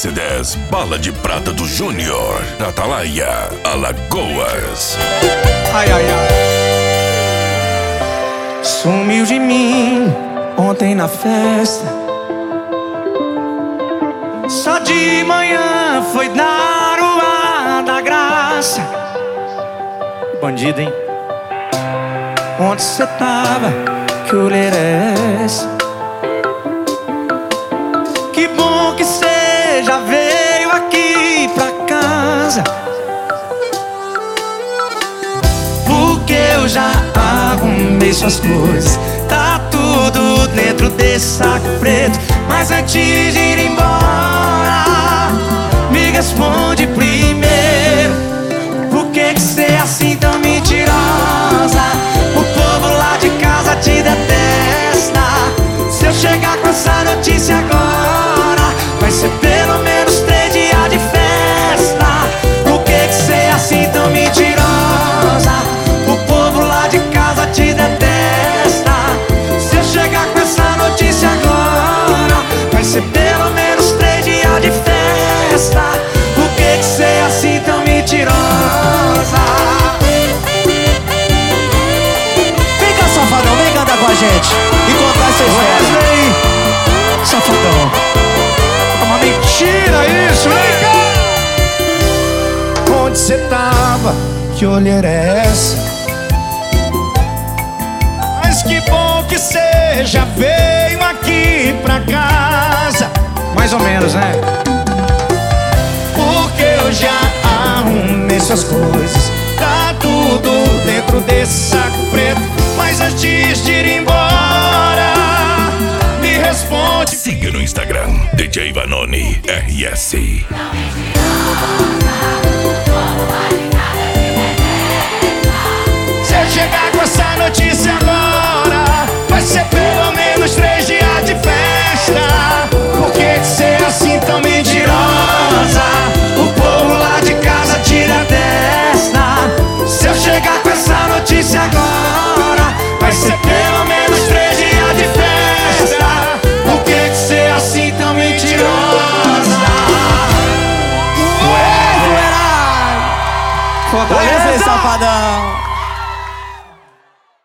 RS10, bala de prata do Júnior, Atalaia, Alagoas. Ai, ai, ai. Sumiu de mim ontem na festa. Só de manhã foi dar o ar da graça. Bandido, hein? Onde cê tava? Que olheira é essa? Que bom que cê já veio aqui pra casa, porque eu já arrumei suas coisas. Tá tudo dentro desse saco preto. Mas antes de ir embora, me responde primeiro: por que cê é assim tão mentirosa? O povo lá de casa te detesta. Se eu chegar com essa notícia agora, vai ser pelo menos 3 dias de festa. Por que cê é assim tão mentirosa? O povo lá de casa te detesta. Se eu chegar com essa notícia agora, vai ser pelo menos 3 dias de festa. Por que cê é assim tão mentirosa? Vem cá, safadão, vem cantar com a gente e contar essa história. Wesley, safadão. É uma mentira isso, vem cá. Onde cê tava? Que olheira é essa? Mas que bom que cê já veio aqui pra casa. Mais ou menos, né? Porque eu já arrumei suas coisas. Tá tudo dentro desse saco preto. Mas antes de ir embora, me responde. Siga no Instagram, DJ Vanoni RS.